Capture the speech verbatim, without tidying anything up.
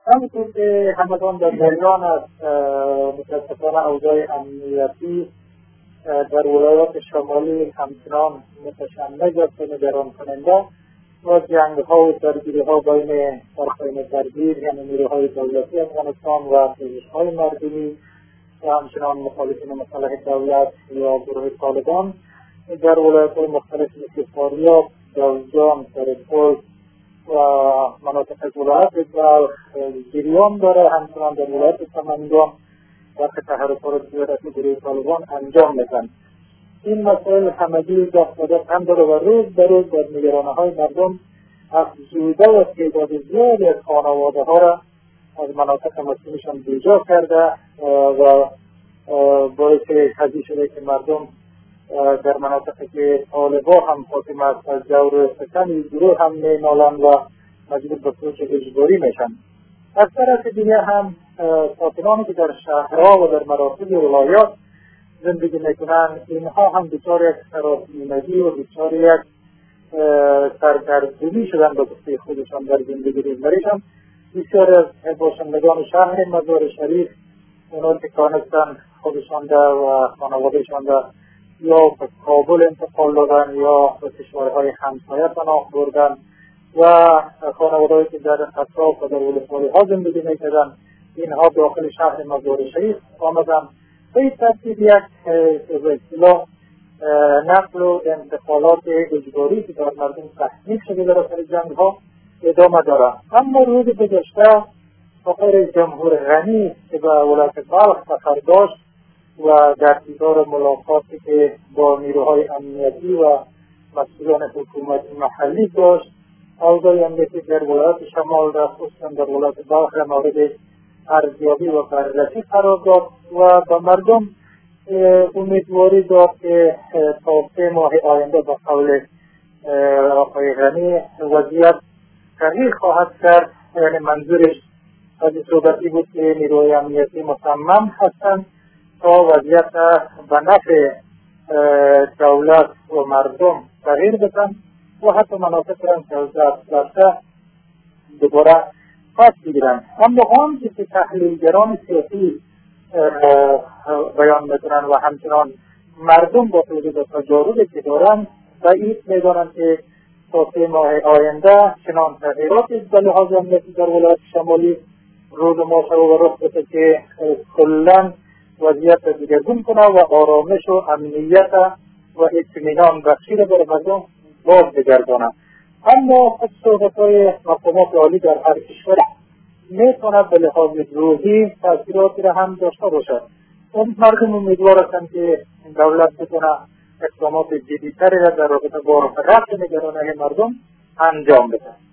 همونطور که همگان در جریان است، متاسفانه اوضاع امنیتی در ولایات شمالی همچنان متشنج است و نگران کننده و جنگ ها و درگیری ها بین طرفین درگیر، یعنی نیروهای دولتی افغانستان و پزشک های مردمی و همچنان مخالفین مصالح دولت یا گروه طالبان در ولایات های مختلف مثل فاریاب، جوزجان، سرپل و مناطق ولایت بلخ جریان داره. همچنان در ولایت سمنگان برخی تحرکات زیارتی گروه طالبان انجام میدن. این مسائل همگی دست به دست هم داره و روز به روز در نگرانی‌های مردم افزوده و تعداد زیادی از خانواده ها را از مناطق مسکونشان بیجا کرده و باعث هزینه شده که مردم در مناطقی که طالبان هم حاکم است از جور ستم گروه هم می‌نالند و مجبور به کوچ اجباری میشن. از طرف دیگه هم ساکنانی که در شهرها و در مراکز ولایات زندگی میکنن، اینها هم دچار یک سراسیمگی و دچار یک سردرگمی شدن به گفته خودشان در زندگی روزمرهشان. بسیار از باشندگان شهر مزار شریف اونا که کانستن خودشان در و خانوادهشان در یا به کابل انتقال دادن یا به کشورهای همسایه پناه بردن و خانواده‌ای که در اطراف و در ولسوالی‌ها زندگی میکردن، اینها داخل شهر مزار شریف آمدن. به این ترتیب یک اصطلاح نقل و انتقالات اجباری که در مردم تحمیل شده در اثر جنگ‌ها ادامه داره. اما روز گذشته آقای جمهور غنی که به ولایت بلخ سفر داشت و در دیدار ملاقاتی که با نیروهای امنیتی و مسئولان حکومت محلی داشت، اوضاع امنیتی در ولایت شمال را خصوصا در ولایت بلخ را مورد ارزیابی و بررسی قرار داد و به مردم امیدواری داد که تا سه ماه آینده به قول آقای غنی وضعیت تغییر خواهد کرد. یعنی منظورش از این صحبتی بود که نیروهای امنیتی مصمم هستند تا وضعیت به نفع دولت و مردم تغییر بدن و حتی مناطق را از دست رفته دوباره پس بگیرن. اما آنچه که تحلیلگران سیاسی بیان میکنن و همچنان مردم با توجه به تجاربی که دارن بعید میدانند که تا سه ماه آینده چنان تغییراتی به لحاظ امنیتی در ولایت شمالی روز ما شو و رخ بده که کلا وضعیت دیگرگون کنه و آرامش و امنیت و اطمینان بخشی را بر مردم باز بگردانه. اما خود صحبت‌های مقامات عالی در هر کشور میتونه به لحاظ روحی تاثیراتی را هم داشته باشد. اون مردم امیدوار هستند که دولت بتونه اقدامات جدی‌تری را در رابطه با رفع نگرانی مردم انجام بده.